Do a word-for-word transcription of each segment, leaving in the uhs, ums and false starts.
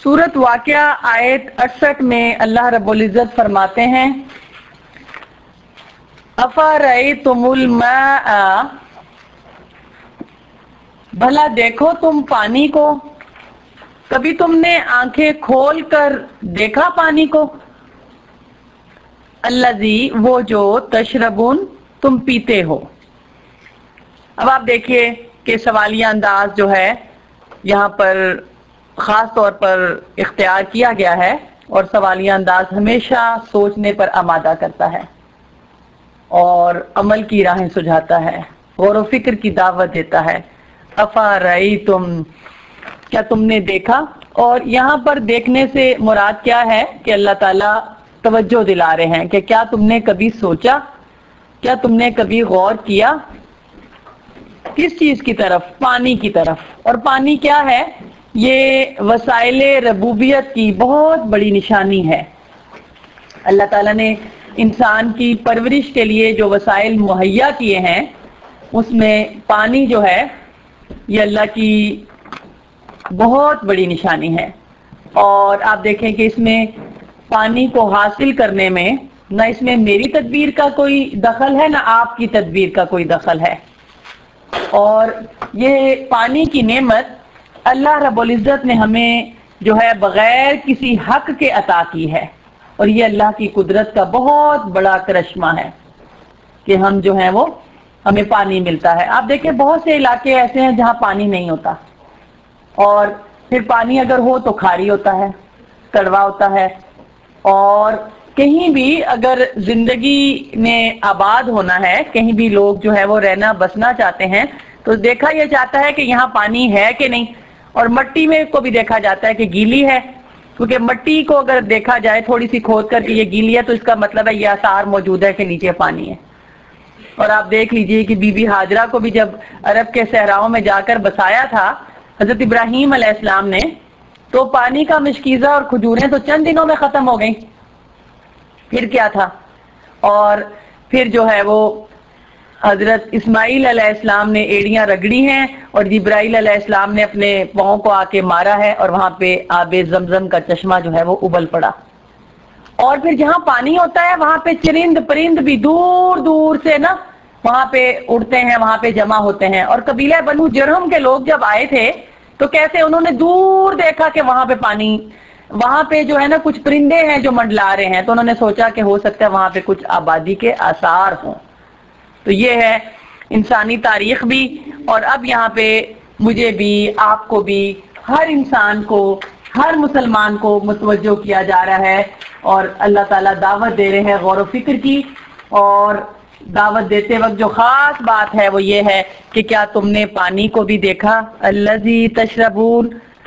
सूरत वाक़िया आयत अड़सठ में अल्लाह रब्बुल इज़्ज़त फरमाते हैं, अफ़रअय्तुमुल माअ, भला देखो तुम पानी को, कभी तुमने आंखें खोल कर देखा पानी को, अल्लज़ी, वो जो, तशरबून, तुम पीते हो। अब आप देखिए कि सवालिया अंदाज जो है यहाँ पर ख़ास तौर पर इख्तियार किया गया है, और सवालिया अंदाज हमेशा सोचने पर आमादा करता है और अमल की राहें सुझाता है, गौर व फिक्र की दावत देता है। अफ़रअय्तुम, क्या तुमने देखा? और यहाँ पर देखने से मुराद क्या है कि अल्लाह ताला तवज्जो दिला रहे हैं कि क्या तुमने कभी सोचा, क्या तुमने कभी गौर किया किस चीज की तरफ? पानी की तरफ। और पानी क्या है? ये वसाइले रबूबियत की बहुत बड़ी निशानी है। अल्लाह ताला ने इंसान की परवरिश के लिए जो वसाइल मुहैया किए हैं, उसमें पानी जो है ये अल्लाह की बहुत बड़ी निशानी है। और आप देखें कि इसमें पानी को हासिल करने में न इसमें मेरी तदबीर का कोई दखल है, न आपकी तदबीर का कोई दखल है। और ये पानी की नेमत अल्लाह रब्बुल इज़्ज़त ने हमें जो है बगैर किसी हक के अता की है, और ये अल्लाह की कुदरत का बहुत बड़ा करिश्मा है कि हम जो है वो हमें पानी मिलता है। आप देखिए बहुत से इलाके ऐसे हैं जहाँ पानी नहीं होता, और फिर पानी अगर हो तो खारी होता है, कड़वा होता है। और कहीं भी अगर जिंदगी में आबाद होना है, कहीं भी लोग जो है वो रहना बसना चाहते हैं, तो देखा यह जाता है कि यहाँ पानी है कि नहीं। और मिट्टी में को भी देखा जाता है कि गीली है, क्योंकि मिट्टी को अगर देखा जाए थोड़ी सी खोद करके ये गीली है, तो इसका मतलब है ये आसार मौजूद है कि नीचे पानी है। और आप देख लीजिए कि बीबी हाजरा को भी जब अरब के सहराओं में जाकर बसाया था हजरत इब्राहीम अलैहिस्सलाम ने, तो पानी का मशकीज़ा और खजूरें तो चंद दिनों में खत्म हो गई। फिर क्या था? और फिर जो है वो हजरत इस्माइल अलैहिस्सलाम ने एड़ियां रगड़ी हैं, और जिब्राइल अलैहिस्सलाम ने अपने पांव को आके मारा है, और वहां पे आबे जमजम का चश्मा जो है वो उबल पड़ा। और फिर जहां पानी होता है वहां पे चरिंद परिंद भी दूर दूर से ना वहां पे उड़ते हैं, वहां पे जमा होते हैं। और कबीला बनु जरहम के लोग जब आए थे तो कैसे उन्होंने दूर देखा कि वहां पे पानी, वहां पे जो है ना कुछ परिंदे हैं जो मंडला रहे हैं, तो उन्होंने सोचा कि हो सकता है वहां पे कुछ आबादी के आसार हों। तो ये है इंसानी तारीख भी। और अब यहाँ पे मुझे भी, आपको भी, हर इंसान को, हर मुसलमान को मुतवज्जो किया जा रहा है, और अल्लाह ताला दावत दे रहे हैं गौर व फिक्र की। और दावत देते वक्त जो खास बात है वो ये है कि क्या तुमने पानी को भी देखा? अल्लज़ी तशरबून,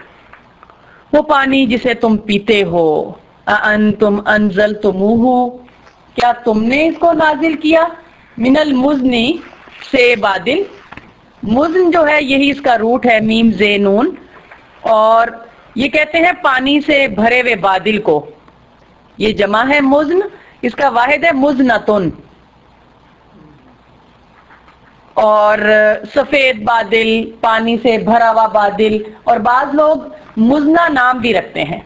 वो पानी जिसे तुम पीते हो। अअंतुम अंज़लतुमूहु, क्या तुमने इसको नाजिल किया? मिनल मुज़नी, से बादिल। मुज़न जो है यही इसका रूट है, मीम जे नून। और ये कहते हैं पानी से भरे हुए बादिल को, ये जमा है मुज़न, इसका वाहिद है मुज़नतुन। और सफेद बादल, पानी से भरा हुआ बादल, और बाज लोग मुज़ना नाम भी रखते हैं।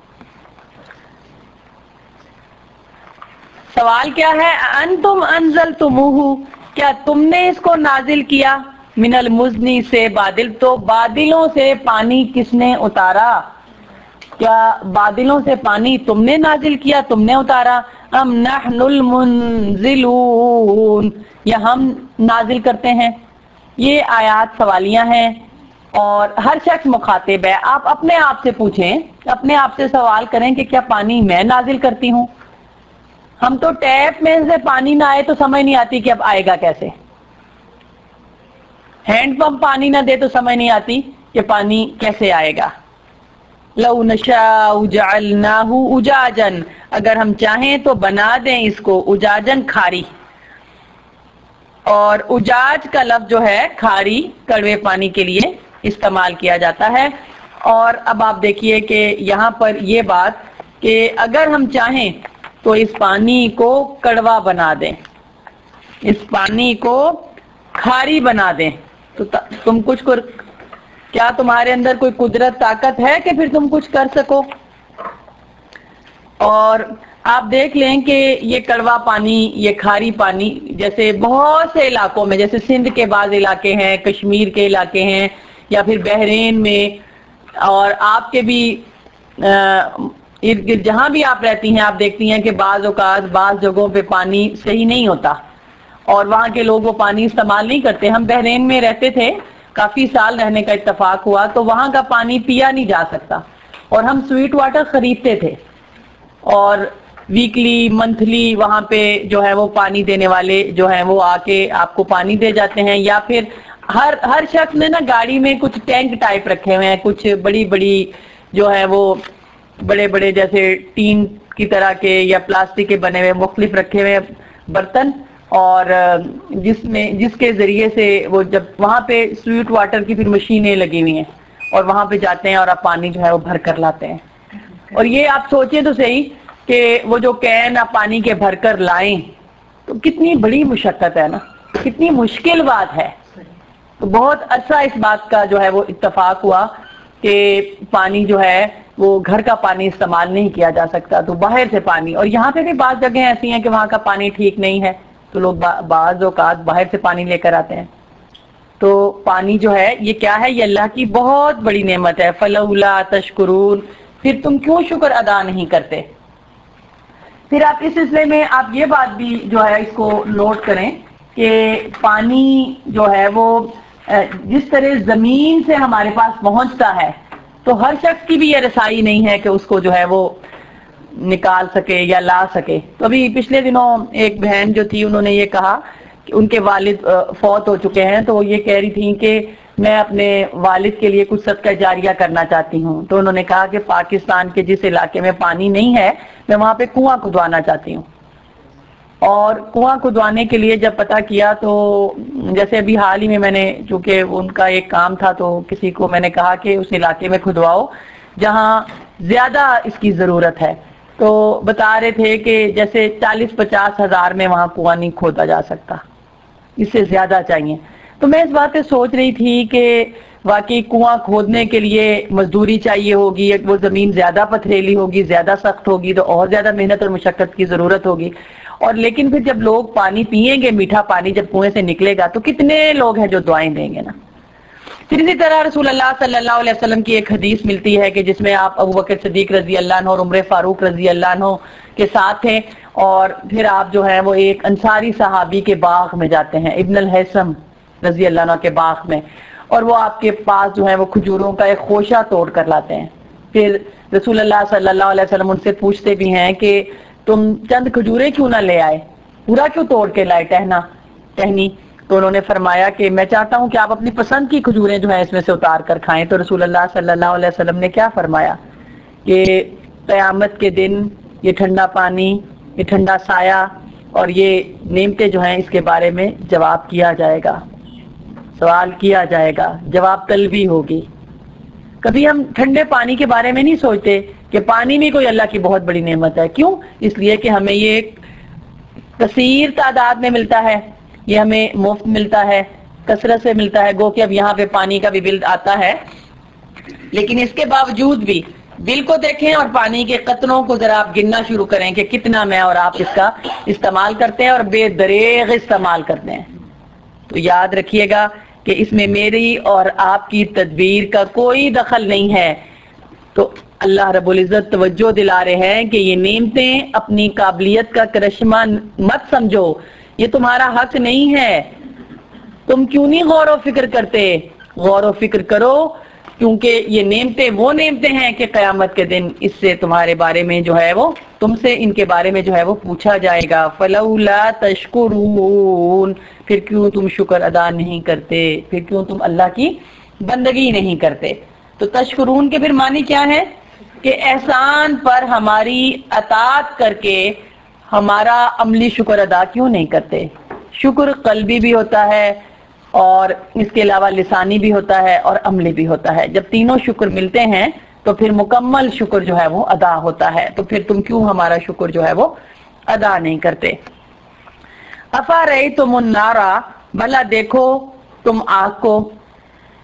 सवाल क्या है? अंतुम अंज़लतुमूहु, क्या तुमने इसको नाजिल किया? मिनल मुज़नी, से बादल। तो बादलों से पानी किसने उतारा? क्या बादलों से पानी तुमने नाजिल किया, तुमने उतारा? अम नहनुल मुनजिलून, या हम नाजिल करते हैं? ये आयात सवालियां हैं, और हर शख्स मुखातिब है। आप अपने आप से पूछें, अपने आप से सवाल करें कि क्या पानी मैं नाजिल करती हूँ? हम तो टैप में से पानी ना आए तो समझ नहीं आती कि अब आएगा कैसे। हैंडपंप पानी ना दे तो समझ नहीं आती कि पानी कैसे आएगा। लौ नशाउ जअलनाहु उजाजन, अगर हम चाहें तो बना दें इसको उजाजन, खारी। और उजाज का लफ्ज जो है खारी, कड़वे पानी के लिए इस्तेमाल किया जाता है। और अब आप देखिए कि यहाँ पर ये बात कि अगर हम चाहें तो इस पानी को कड़वा बना दें, इस पानी को खारी बना दें, तो तुम कुछ को کیا تمہارے اندر کوئی قدرت طاقت ہے کہ پھر تم کچھ کر سکو؟ اور آپ دیکھ لیں کہ یہ کڑوا پانی، یہ کھاری پانی، جیسے بہت سے علاقوں میں، جیسے سندھ کے بعض علاقے ہیں، کشمیر کے علاقے ہیں، یا پھر بحرین میں، اور آپ کے بھی ارد گرد جہاں بھی آپ رہتی ہیں، آپ دیکھتی ہیں کہ بعض اوقات بعض جگہوں پہ پانی صحیح نہیں ہوتا اور وہاں کے لوگ وہ پانی استعمال نہیں کرتے۔ ہم بحرین میں رہتے تھے، کافی سال رہنے کا اتفاق ہوا، تو وہاں کا پانی پیا نہیں جا سکتا اور ہم سویٹ واٹر خریدتے تھے، اور ویکلی منتھلی وہاں پہ جو ہے وہ پانی دینے والے جو ہیں وہ آ کے آپ کو پانی دے جاتے ہیں، یا پھر ہر ہر شخص نے نا گاڑی میں کچھ ٹینک ٹائپ رکھے ہوئے ہیں، کچھ بڑی بڑی جو ہے وہ بڑے بڑے جیسے ٹین کی طرح کے یا پلاسٹک کے بنے ہوئے مختلف رکھے ہوئے برتن، اور جس میں جس کے ذریعے سے وہ جب وہاں پہ سویٹ واٹر کی پھر مشینیں لگی ہوئی ہیں اور وہاں پہ جاتے ہیں اور آپ پانی جو ہے وہ بھر کر لاتے ہیں۔ اور یہ آپ سوچیں تو صحیح کہ وہ جو کین آپ پانی کے بھر کر لائیں تو کتنی بڑی مشقت ہے نا، کتنی مشکل بات ہے۔ تو بہت عرصہ اس بات کا جو ہے وہ اتفاق ہوا کہ پانی جو ہے وہ گھر کا پانی استعمال نہیں کیا جا سکتا، تو باہر سے پانی، اور یہاں پہ بھی بعض جگہیں ایسی ہیں کہ وہاں کا پانی ٹھیک نہیں ہے تو لوگ بعض اوقات باہر سے پانی لے کر آتے ہیں۔ تو پانی جو ہے یہ کیا ہے؟ یہ اللہ کی بہت بڑی نعمت ہے۔ فلولا تشکرون، پھر تم کیوں شکر ادا نہیں کرتے؟ پھر آپ اس سلسلے میں آپ یہ بات بھی جو ہے اس کو نوٹ کریں کہ پانی جو ہے وہ جس طرح زمین سے ہمارے پاس پہنچتا ہے تو ہر شخص کی بھی یہ رسائی نہیں ہے کہ اس کو جو ہے وہ نکال سکے یا لا سکے۔ تو ابھی پچھلے دنوں ایک بہن جو تھی انہوں نے یہ کہا کہ ان کے والد فوت ہو چکے ہیں، تو وہ یہ کہہ رہی تھیں کہ میں اپنے والد کے لیے کچھ صدقہ جاریہ کرنا چاہتی ہوں۔ تو انہوں نے کہا کہ پاکستان کے جس علاقے میں پانی نہیں ہے میں وہاں پہ کنواں کھدوانا چاہتی ہوں، اور کنواں کھدوانے کے لیے جب پتہ کیا تو جیسے ابھی حال ہی میں میں نے، چونکہ ان کا ایک کام تھا تو کسی کو میں نے کہا کہ اس علاقے میں کھدواؤ جہاں زیادہ اس کی ضرورت ہے، تو بتا رہے تھے کہ جیسے چالیس پچاس ہزار میں وہاں کنواں نہیں کھودا جا سکتا، اس سے زیادہ چاہیے۔ تو میں اس بات پہ سوچ رہی تھی کہ واقعی کنواں کھودنے کے لیے مزدوری چاہیے ہوگی، وہ زمین زیادہ پتھریلی ہوگی، زیادہ سخت ہوگی، تو اور زیادہ محنت اور مشقت کی ضرورت ہوگی، اور لیکن پھر جب لوگ پانی پیئیں گے، میٹھا پانی جب کنویں سے نکلے گا تو کتنے لوگ ہیں جو دعائیں دیں گے نا۔ پھر اسی طرح رسول اللہ صلی اللہ علیہ وسلم کی ایک حدیث ملتی ہے کہ جس میں آپ ابو بکر صدیق رضی اللہ عنہ اور عمر فاروق رضی اللہ عنہ کے ساتھ تھے، اور پھر آپ جو ہیں وہ ایک انصاری صحابی کے باغ میں جاتے ہیں، ابن الحسم رضی اللہ عنہ کے باغ میں، اور وہ آپ کے پاس جو ہے وہ کھجوروں کا ایک خوشہ توڑ کر لاتے ہیں۔ پھر رسول اللہ صلی اللہ علیہ وسلم ان سے پوچھتے بھی ہیں کہ تم چند کھجوریں کیوں نہ لے آئے، پورا کیوں توڑ کے لائے ٹہنا ٹہنی؟ تو انہوں نے فرمایا کہ میں چاہتا ہوں کہ آپ اپنی پسند کی کھجوریں جو ہیں اس میں سے اتار کر کھائیں۔ تو رسول اللہ صلی اللہ علیہ وسلم نے کیا فرمایا کہ قیامت کے دن یہ ٹھنڈا پانی، یہ ٹھنڈا سایہ اور یہ نعمتیں جو ہیں اس کے بارے میں جواب کیا جائے گا، سوال کیا جائے گا، جواب طلبی ہوگی۔ کبھی ہم ٹھنڈے پانی کے بارے میں نہیں سوچتے کہ پانی بھی کوئی اللہ کی بہت بڑی نعمت ہے۔ کیوں؟ اس لیے کہ ہمیں یہ کثیر تعداد میں ملتا ہے، یہ ہمیں مفت ملتا ہے، کثرت سے ملتا ہے۔ گو کہ اب یہاں پہ پانی کا بھی بل آتا ہے، لیکن اس کے باوجود بھی بل کو دیکھیں اور پانی کے قطروں کو ذرا آپ گننا شروع کریں کہ کتنا میں اور آپ اس کا استعمال کرتے ہیں، اور بے دریغ استعمال کرتے ہیں۔ تو یاد رکھیے گا کہ اس میں میری اور آپ کی تدبیر کا کوئی دخل نہیں ہے۔ تو اللہ رب العزت توجہ دلا رہے ہیں کہ یہ نعمتیں اپنی قابلیت کا کرشمہ مت سمجھو، یہ تمہارا حق نہیں ہے۔ تم کیوں نہیں غور و فکر کرتے؟ غور و فکر کرو، کیونکہ یہ نعمتیں وہ نعمتیں ہیں کہ قیامت کے دن اس سے تمہارے بارے میں جو ہے وہ تم سے ان کے بارے میں جو ہے وہ پوچھا جائے گا۔ فلولا تشکرون، پھر کیوں تم شکر ادا نہیں کرتے، پھر کیوں تم اللہ کی بندگی نہیں کرتے؟ تو تشکرون کے پھر معنی کیا ہے کہ احسان پر ہماری اطاعت کر کے ہمارا عملی شکر ادا کیوں نہیں کرتے؟ شکر قلبی بھی ہوتا ہے اور اس کے علاوہ لسانی بھی ہوتا ہے اور عملی بھی ہوتا ہے۔ جب تینوں شکر ملتے ہیں تو پھر مکمل شکر جو ہے وہ ادا ہوتا ہے۔ تو پھر تم کیوں ہمارا شکر جو ہے وہ ادا نہیں کرتے؟ افارأیتم النار، بھلا دیکھو تم آگ کو،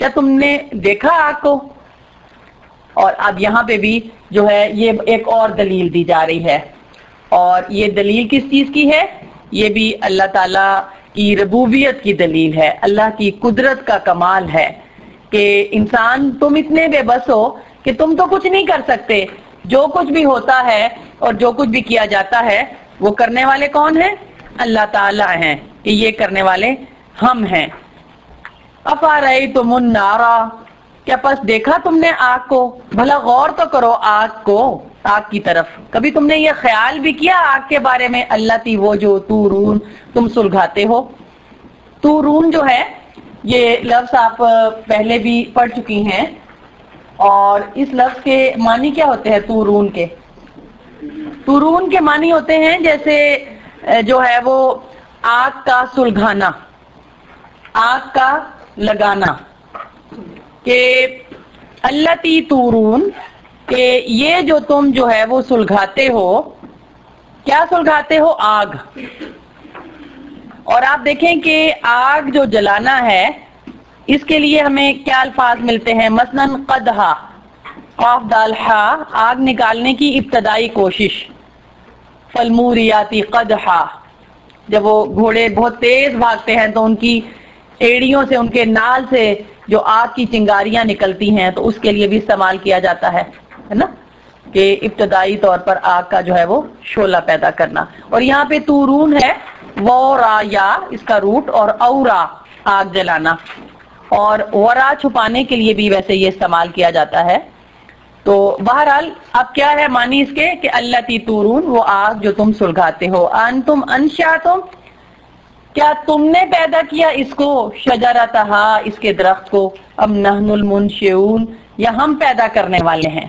کیا تم نے دیکھا آگ کو؟ اور اب یہاں پہ بھی جو ہے یہ ایک اور دلیل دی جا رہی ہے، اور یہ دلیل کس چیز کی ہے؟ یہ بھی اللہ تعالیٰ کی ربوبیت کی دلیل ہے، اللہ کی قدرت کا کمال ہے کہ انسان تم اتنے بے بس ہو کہ تم تو کچھ نہیں کر سکتے، جو کچھ بھی ہوتا ہے اور جو کچھ بھی کیا جاتا ہے وہ کرنے والے کون ہیں؟ اللہ تعالیٰ ہیں، کہ یہ کرنے والے ہم ہیں۔ افرأیتم النار، کیا پس دیکھا تم نے آگ کو؟ بھلا غور تو کرو آگ کو، آگ کی طرف کبھی تم نے یہ خیال بھی کیا آگ کے بارے میں؟ اللہ تی وہ جو تورون، تم سلگھاتے ہو۔ تورون جو ہے یہ لفظ آپ پہلے بھی پڑھ چکی ہیں، اور اس لفظ کے معنی کیا ہوتے ہیں تورون کے؟ تورون کے معنی ہوتے ہیں جیسے جو ہے وہ آگ کا سلگھانا، آگ کا لگانا، کہ التی تورون، کہ یہ جو تم جو ہے وہ سلگھاتے ہو، کیا سلگھاتے ہو؟ آگ۔ اور آپ دیکھیں کہ آگ جو جلانا ہے اس کے لیے ہمیں کیا الفاظ ملتے ہیں؟ مثلاً قدحا، قاف دال حا، آگ نکالنے کی ابتدائی کوشش، فالموریاتی قدحا، جب وہ گھوڑے بہت تیز بھاگتے ہیں تو ان کی ایڑیوں سے، ان کے نال سے جو آگ کی چنگاریاں نکلتی ہیں تو اس کے لیے بھی استعمال کیا جاتا ہے ہے نا، کہ ابتدائی طور پر آگ کا جو ہے وہ شعلہ پیدا کرنا۔ اور یہاں پہ تورون ہے وورا، یا اس کا روٹ، اور اورا آگ جلانا، اور ورا چھپانے کے لیے بھی ویسے یہ استعمال کیا جاتا ہے۔ تو بہرحال اب کیا ہے معنی اس کے کہ اللہ تی تورون، وہ آگ جو تم سلگھاتے ہو، انتم انشأتم، کیا تم نے پیدا کیا اس کو، شجرتہا، اس کے درخت کو، ام نحن المنشئون، یا ہم پیدا کرنے والے ہیں؟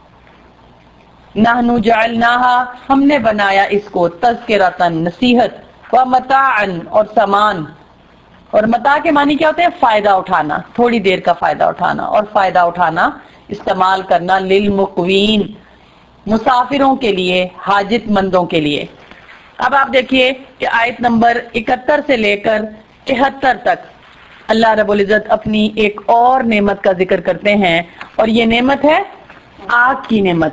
نحن جعلناہا، ہم نے بنایا اس کو، تذکرۃً، نصیحت، ومتاعًا، اور سامان۔ اور متاع کے معنی کیا ہوتے ہیں؟ فائدہ اٹھانا، تھوڑی دیر کا فائدہ اٹھانا، اور فائدہ اٹھانا، استعمال کرنا، للمقوین، مسافروں کے لیے، حاجت مندوں کے لیے۔ اب آپ دیکھیے کہ آیت نمبر اکہتر سے لے کر تہتر تک اللہ رب العزت اپنی ایک اور نعمت کا ذکر کرتے ہیں، اور یہ نعمت ہے آگ کی نعمت۔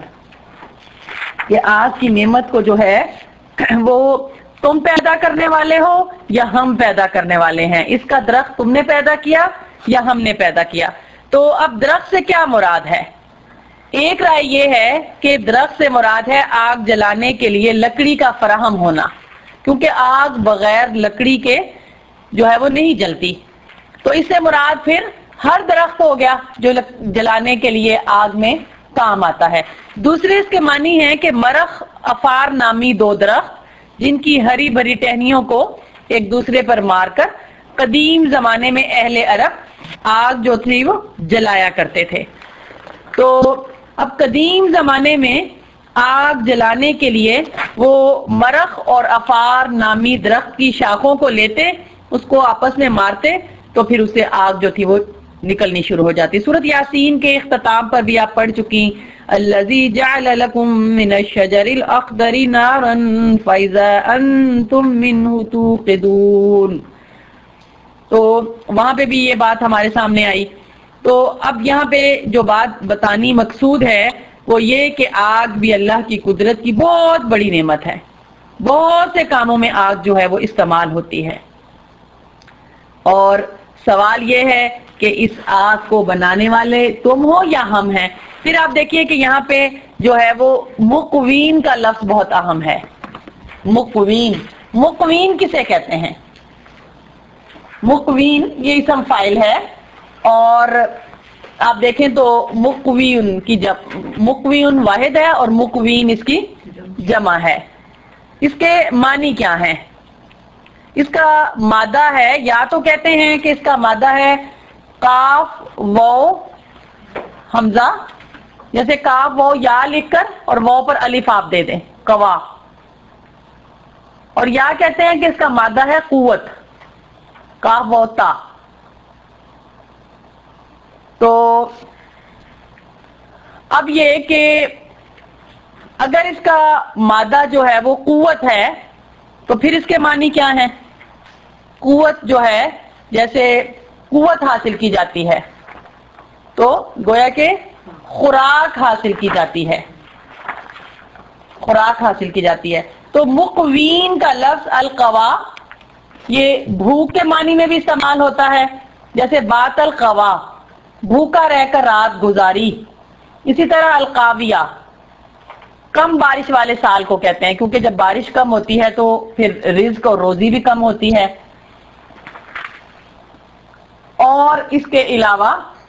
یہ آگ کی نعمت کو جو ہے وہ تم پیدا کرنے والے ہو یا ہم پیدا کرنے والے ہیں؟ اس کا درخت تم نے پیدا کیا یا ہم نے پیدا کیا؟ تو اب درخت سے کیا مراد ہے؟ ایک رائے یہ ہے کہ درخت سے مراد ہے آگ جلانے کے لیے لکڑی کا فراہم ہونا، کیونکہ آگ بغیر لکڑی کے جو ہے وہ نہیں جلتی، تو اس سے مراد پھر ہر درخت ہو گیا جو جلانے کے لیے آگ میں کام آتا ہے۔ دوسرے اس کے معنی ہے کہ مرخ افار نامی دو درخت جن کی ہری بھری ٹہنیوں کو ایک دوسرے پر مار کر قدیم زمانے میں اہل عرب آگ جو تھی وہ جلایا کرتے تھے۔ تو اب قدیم زمانے میں آگ جلانے کے لیے وہ مرخ اور افار نامی درخت کی شاخوں کو لیتے، اس کو آپس میں مارتے، تو پھر اسے آگ جو تھی وہ نکلنی شروع ہو جاتی۔ سورۃ یاسین کے اختتام پر بھی آپ پڑھ چکی، الذی جعل لکم من الشجر الاخضر نارا فاذا انتم منہ توقدون، تو وہاں پہ بھی یہ بات ہمارے سامنے آئی۔ تو اب یہاں پہ جو بات بتانی مقصود ہے وہ یہ کہ آگ بھی اللہ کی قدرت کی بہت بڑی نعمت ہے، بہت سے کاموں میں آگ جو ہے وہ استعمال ہوتی ہے، اور سوال یہ ہے کہ اس آگ کو بنانے والے تم ہو یا ہم ہیں؟ پھر آپ دیکھیے کہ یہاں پہ جو ہے وہ مقوین کا لفظ بہت اہم ہے۔ مقوین، مقوین کسے کہتے ہیں؟ مقوین یہ اسم فاعل ہے، اور آپ دیکھیں تو مقوین کی جمع، مقوین واحد ہے اور مقوین اس کی جمع ہے۔ اس کے معنی کیا ہیں؟ اس کا مادہ ہے، یا تو کہتے ہیں کہ اس کا مادہ ہے کاف واو حمزہ، جیسے کاف واو یا لکھ کر اور واو پر الف آپ دے دیں، کوا، اور یا کہتے ہیں کہ اس کا مادہ ہے قوت، کاف واو تا۔ تو اب یہ کہ اگر اس کا مادہ جو ہے وہ قوت ہے تو پھر اس کے معنی کیا ہیں؟ قوت جو ہے جیسے قوت حاصل کی جاتی ہے، تو گویا کہ خوراک حاصل کی جاتی ہے، خوراک حاصل کی جاتی ہے۔ تو مقوین کا لفظ القوا یہ بھوک کے معنی میں بھی استعمال ہوتا ہے، جیسے بات القوا بھوکا رہ کر رات گزاری، اسی طرح القاویہ کم بارش والے سال کو کہتے ہیں، کیونکہ جب بارش کم ہوتی ہے تو پھر رزق اور روزی بھی کم ہوتی ہے۔ اور اس کے علاوہ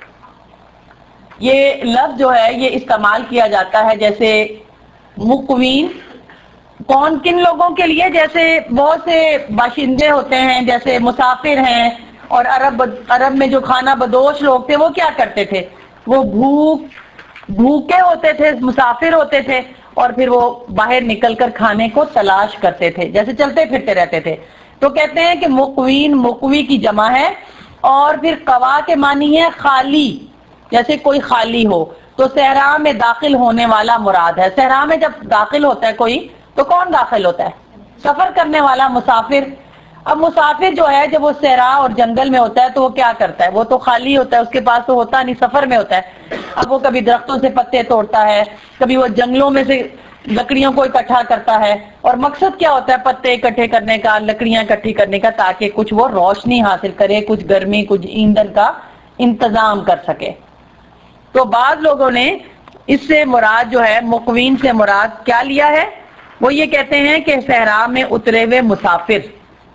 یہ لفظ جو ہے یہ استعمال کیا جاتا ہے جیسے مقوین کون کن لوگوں کے لیے، جیسے بہت سے باشندے ہوتے ہیں، جیسے مسافر ہیں، اور عرب عرب میں جو کھانا بدوش لوگ تھے وہ کیا کرتے تھے، وہ بھوک بھوکے ہوتے تھے، مسافر ہوتے تھے، اور پھر وہ باہر نکل کر کھانے کو تلاش کرتے تھے، جیسے چلتے پھرتے رہتے تھے۔ تو کہتے ہیں کہ مقوین مقوی کی جمع ہے، اور پھر قوا کے معنی ہے خالی، جیسے کوئی خالی ہو، تو صحرا میں داخل ہونے والا مراد ہے۔ صحرا میں جب داخل ہوتا ہے کوئی تو کون داخل ہوتا ہے؟ سفر کرنے والا مسافر۔ اب مسافر جو ہے جب وہ صحرا اور جنگل میں ہوتا ہے تو وہ کیا کرتا ہے؟ وہ تو خالی ہوتا ہے، اس کے پاس تو ہوتا نہیں، سفر میں ہوتا ہے۔ اب وہ کبھی درختوں سے پتے توڑتا ہے، کبھی وہ جنگلوں میں سے لکڑیوں کو اکٹھا کرتا ہے، اور مقصد کیا ہوتا ہے پتے اکٹھے کرنے کا، لکڑیاں اکٹھی کرنے کا، تاکہ کچھ وہ روشنی حاصل کرے، کچھ گرمی، کچھ ایندھن کا انتظام کر سکے۔ تو بعض لوگوں نے اس سے مراد جو ہے مقوین سے مراد کیا لیا ہے، وہ یہ کہتے ہیں کہ صحرا میں اترے ہوئے مسافر۔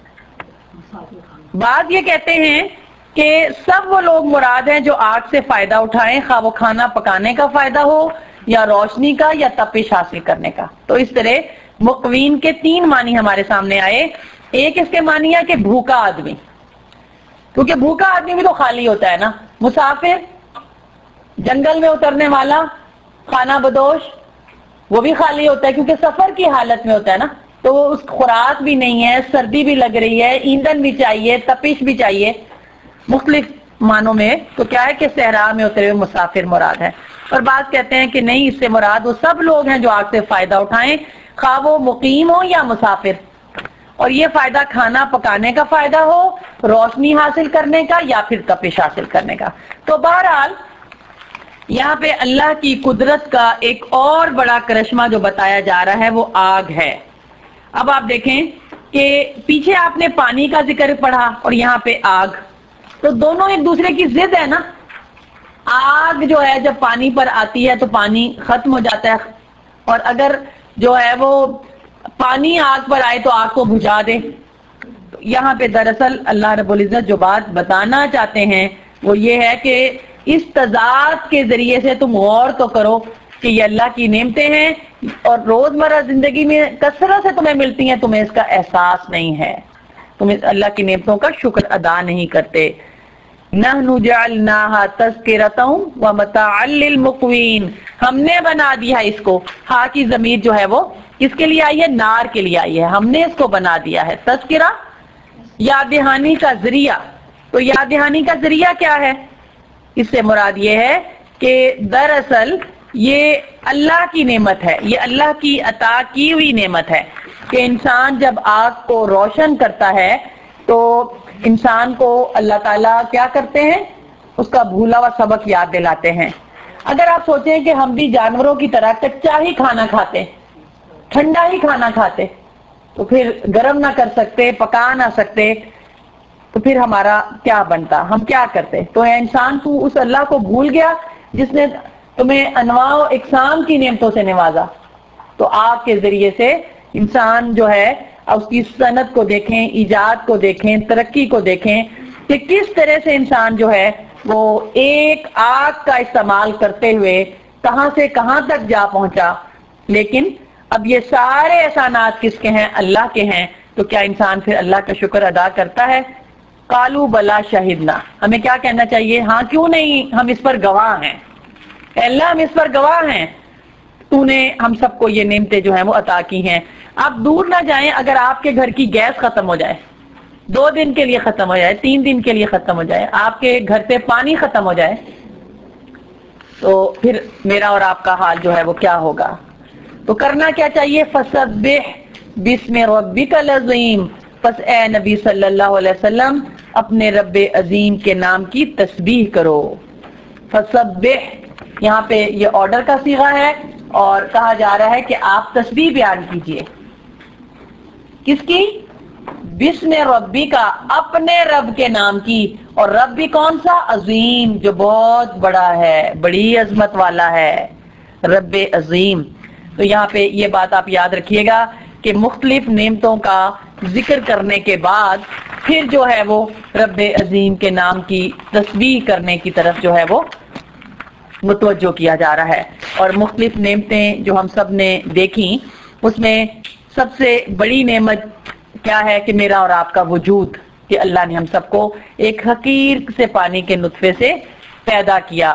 بعض یہ کہتے ہیں کہ سب وہ لوگ مراد ہیں جو آگ سے فائدہ اٹھائیں، خواہ وہ کھانا پکانے کا فائدہ ہو یا روشنی کا یا تپش حاصل کرنے کا۔ تو اس طرح مقوین کے تین معنی ہمارے سامنے آئے۔ ایک اس کے معنی ہے کہ بھوکا آدمی، کیونکہ بھوکا آدمی بھی تو خالی ہوتا ہے نا، مسافر، جنگل میں اترنے والا، کھانا بدوش، وہ بھی خالی ہوتا ہے کیونکہ سفر کی حالت میں ہوتا ہے نا، تو وہ اس خوراک بھی نہیں ہے، سردی بھی لگ رہی ہے، ایندھن بھی چاہیے، تپش بھی چاہیے، مختلف معنوں میں۔ تو کیا ہے کہ صحرا میں اترے ہوئے مسافر مراد ہے۔ اور بعض کہتے ہیں کہ نہیں، اس سے مراد وہ سب لوگ ہیں جو آگ سے فائدہ اٹھائیں، خواہ وہ مقیم ہو یا مسافر، اور یہ فائدہ کھانا پکانے کا فائدہ ہو، روشنی حاصل کرنے کا، یا پھر تپش حاصل کرنے کا۔ تو بہرحال یہاں پہ اللہ کی قدرت کا ایک اور بڑا کرشمہ جو بتایا جا رہا ہے وہ آگ ہے۔ اب آپ دیکھیں کہ پیچھے آپ نے پانی کا ذکر پڑھا اور یہاں پہ آگ، تو دونوں ایک دوسرے کی ضد ہے نا۔ آگ جو ہے جب پانی پر آتی ہے تو پانی ختم ہو جاتا ہے، اور اگر جو ہے وہ پانی آگ پر آئے تو آگ کو بجھا دے۔ یہاں پہ دراصل اللہ رب العزت جو بات بتانا چاہتے ہیں وہ یہ ہے کہ اس تضاد کے ذریعے سے تم غور تو کرو کہ یہ اللہ کی نعمتیں ہیں، اور روزمرہ زندگی میں کثرت سے تمہیں ملتی ہیں، تمہیں اس کا احساس نہیں ہے، تم اللہ کی نعمتوں کا شکر ادا نہیں کرتے۔ نحن جعلناها تذکرة ومتاعا للمقوین، ہم نے بنا دیا اس کو، ہا کی ضمیر جو ہے وہ کس کے لیے آئی ہے؟ نار کے لیے آئی ہے۔ ہم نے اس کو بنا دیا ہے تذکرہ، یاد دہانی کا ذریعہ۔ تو یاد دہانی کا ذریعہ کیا ہے؟ اس سے مراد یہ ہے کہ دراصل یہ اللہ کی نعمت ہے، یہ اللہ کی عطا کی ہوئی نعمت ہے کہ انسان جب آگ کو روشن کرتا ہے تو انسان کو اللہ تعالیٰ کیا کرتے ہیں؟ اس کا بھولا ہوا سبق یاد دلاتے ہیں۔ اگر آپ سوچیں کہ ہم بھی جانوروں کی طرح کچا ہی کھانا کھاتے، ٹھنڈا ہی کھانا کھاتے، تو پھر گرم نہ کر سکتے، پکا نہ سکتے، تو پھر ہمارا کیا بنتا؟ ہم کیا کرتے؟ تو اے انسان، تو اس اللہ کو بھول گیا جس نے تمہیں انواع و اقسام کی نعمتوں سے نوازا۔ تو آگ کے ذریعے سے انسان جو ہے اس کی صنعت کو دیکھیں، ایجاد کو دیکھیں، ترقی کو دیکھیں کہ کس طرح سے انسان جو ہے وہ ایک آگ کا استعمال کرتے ہوئے کہاں سے کہاں تک جا پہنچا۔ لیکن اب یہ سارے احسانات کس کے ہیں؟ اللہ کے ہیں۔ تو کیا انسان پھر اللہ کا شکر ادا کرتا ہے؟ قالوا بلا شہدنا، ہمیں کیا کہنا چاہیے؟ ہاں کیوں نہیں، ہم اس پر گواہ ہیں، اے اللہ ہم اس پر گواہ ہیں، تو نے ہم سب کو یہ نعمتیں جو ہیں وہ عطا کی ہیں۔ آپ دور نہ جائیں، اگر آپ کے گھر کی گیس ختم ہو جائے، دو دن کے لیے ختم ہو جائے، تین دن کے لیے ختم ہو جائے، آپ کے گھر پہ پانی ختم ہو جائے، تو پھر میرا اور آپ کا حال جو ہے وہ کیا ہوگا؟ تو کرنا کیا چاہیے؟ فسبح بسم ربک العظیم، پس اے نبی صلی اللہ علیہ وسلم اپنے رب عظیم کے نام کی تسبیح کرو۔ فسبح یہاں پہ یہ آرڈر کا صیغہ ہے اور کہا جا رہا ہے کہ آپ تسبیح بیان کیجئے. کس کی؟ بسم ربی کا، اپنے رب کے نام کی. اور رب بھی کون سا؟ عظیم، جو بہت بڑا ہے، بڑی عظمت والا ہے، رب عظیم. تو یہاں پہ یہ بات آپ یاد رکھیے گا کہ مختلف نعمتوں کا ذکر کرنے کے بعد پھر جو ہے وہ رب عظیم کے نام کی تسبیح کرنے کی طرف جو ہے وہ متوجہ کیا جا رہا ہے. اور مختلف نعمتیں جو ہم سب نے دیکھی، اس میں سب سے بڑی نعمت کیا ہے کہ میرا اور آپ کا وجود، کہ اللہ نے ہم سب کو ایک حقیر سے پانی کے نطفے سے پیدا کیا.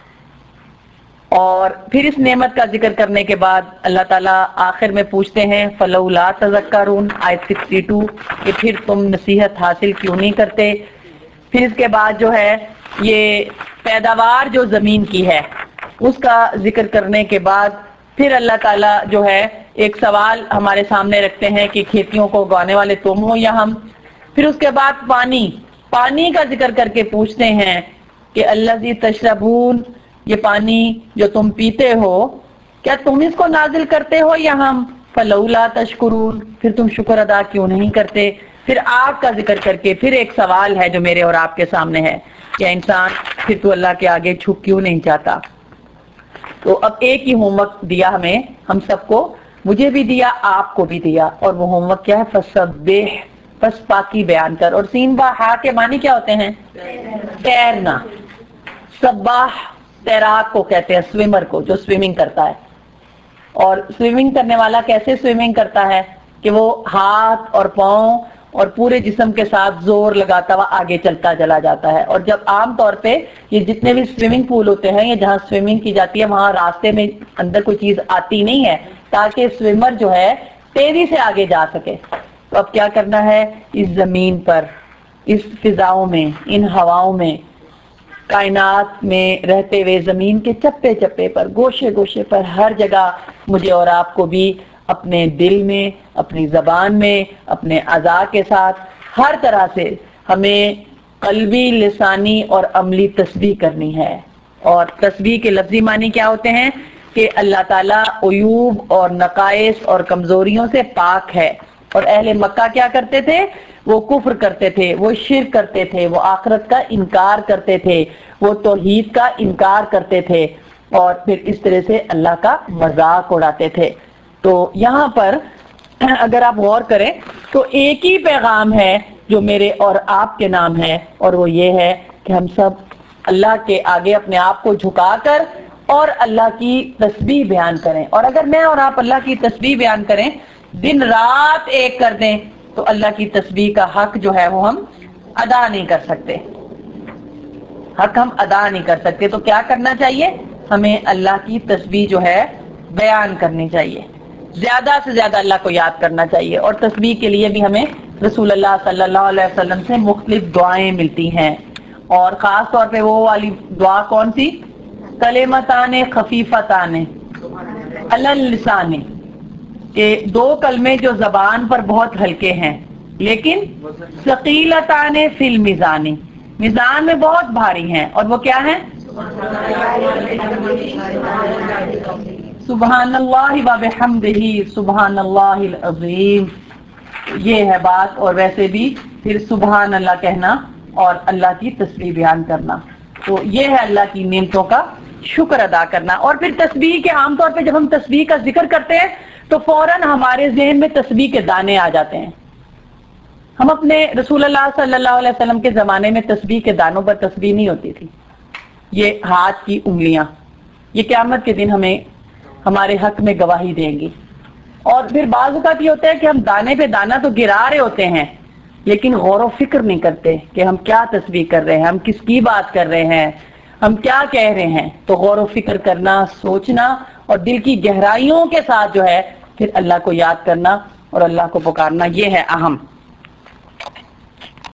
اور پھر اس نعمت کا ذکر کرنے کے بعد اللہ تعالیٰ آخر میں پوچھتے ہیں فَلَوْلَا تَذَكَّرُونَ آیت اکسٹھ کہ پھر تم نصیحت حاصل کیوں نہیں کرتے. پھر اس کے بعد جو ہے یہ پیداوار جو زمین کی ہے اس کا ذکر کرنے کے بعد پھر اللہ تعالیٰ جو ہے ایک سوال ہمارے سامنے رکھتے ہیں کہ کھیتیوں کو اگانے والے تم ہو یا ہم. پھر اس کے بعد پانی پانی کا ذکر کر کے پوچھتے ہیں کہ الذی تشربون، یہ پانی جو تم پیتے ہو کیا تم اس کو نازل کرتے ہو یا ہم؟ فلولا تشکرون، پھر تم شکر ادا کیوں نہیں کرتے. پھر آگ کا ذکر کر کے پھر ایک سوال ہے جو میرے اور آپ کے سامنے ہے کہ انسان پھر تو اللہ کے آگے جھک کیوں نہیں چاہتا. تو اب ایک ہی ہوم ورک دیا ہمیں، ہم سب کو، مجھے بھی دیا، آپ کو بھی دیا، اور وہ ہوم ورک کیا ہے؟ فسبح، پس پاکی بیان کر. اور سین با ہا کے معنی کیا ہوتے ہیں؟ تیرنا. سباح تیراک کو کہتے ہیں، سویمر کو، جو سویمنگ کرتا ہے. اور سویمنگ کرنے والا کیسے سویمنگ کرتا ہے کہ وہ ہاتھ اور پاؤں اور پورے جسم کے ساتھ زور لگاتا ہوا آگے چلتا چلا جاتا ہے. اور جب عام طور پہ یہ جتنے بھی سویمنگ پول ہوتے ہیں یا جہاں سویمنگ کی جاتی ہے وہاں راستے میں اندر کوئی چیز آتی نہیں ہے تاکہ سویمر جو ہے تیزی سے آگے جا سکے. تو اب کیا کرنا ہے؟ اس زمین پر، اس فضاؤں میں، ان ہواؤں میں، کائنات میں رہتے ہوئے زمین کے چپے چپے پر، گوشے گوشے پر، ہر جگہ مجھے اور آپ کو بھی اپنے دل میں، اپنی زبان میں، اپنے اعضاء کے ساتھ ہر طرح سے ہمیں قلبی، لسانی اور عملی تسبیح کرنی ہے. اور تسبیح کے لفظی معنی کیا ہوتے ہیں کہ اللہ تعالیٰ عیوب اور نقائص اور کمزوریوں سے پاک ہے. اور اہل مکہ کیا کرتے تھے؟ وہ کفر کرتے تھے، وہ شرک کرتے تھے، وہ آخرت کا انکار کرتے تھے، وہ توحید کا انکار کرتے تھے، اور پھر اس طرح سے اللہ کا مذاق اڑاتے تھے. تو یہاں پر اگر آپ غور کریں تو ایک ہی پیغام ہے جو میرے اور آپ کے نام ہے، اور وہ یہ ہے کہ ہم سب اللہ کے آگے اپنے آپ کو جھکا کر اور اللہ کی تسبیح بیان کریں. اور اگر میں اور آپ اللہ کی تسبیح بیان کریں، دن رات ایک کر دیں، تو اللہ کی تسبیح کا حق جو ہے وہ ہم ادا نہیں کر سکتے، حق ہم ادا نہیں کر سکتے. تو کیا کرنا چاہیے؟ ہمیں اللہ کی تسبیح جو ہے بیان کرنی چاہیے، زیادہ سے زیادہ اللہ کو یاد کرنا چاہیے. اور تسبیح کے لیے بھی ہمیں رسول اللہ صلی اللہ علیہ وسلم سے مختلف دعائیں ملتی ہیں، اور خاص طور پہ وہ والی دعا کون سی؟ کلمتان خفیفتان علی اللسان، کہ دو کلمے جو زبان پر بہت ہلکے ہیں لیکن ثقیلتان فی المیزان، میزان میں بہت بھاری ہیں. اور وہ کیا ہیں؟ سبحان اللہ و بحمدہ سبحان اللہ العظیم. یہ ہے بات. اور ویسے بھی پھر سبحان اللہ کہنا اور اللہ کی تسبیح بیان کرنا، تو یہ ہے اللہ کی نعمتوں کا شکر ادا کرنا. اور پھر تسبیح کے عام طور پہ جب ہم تسبیح کا ذکر کرتے ہیں تو فوراً ہمارے ذہن میں تسبیح کے دانے آ جاتے ہیں. ہم اپنے رسول اللہ صلی اللہ علیہ وسلم کے زمانے میں تسبیح کے دانوں پر تسبیح نہیں ہوتی تھی، یہ ہاتھ کی انگلیاں، یہ قیامت کے دن ہمیں ہمارے حق میں گواہی دیں گی. اور پھر بعض اوقات یہ ہوتا ہے کہ ہم دانے پہ دانہ تو گرا رہے ہوتے ہیں لیکن غور و فکر نہیں کرتے کہ ہم کیا تسبیح کر رہے ہیں، ہم کس کی بات کر رہے ہیں، ہم کیا کہہ رہے ہیں. تو غور و فکر کرنا، سوچنا، اور دل کی گہرائیوں کے ساتھ جو ہے پھر اللہ کو یاد کرنا اور اللہ کو پکارنا، یہ ہے اہم.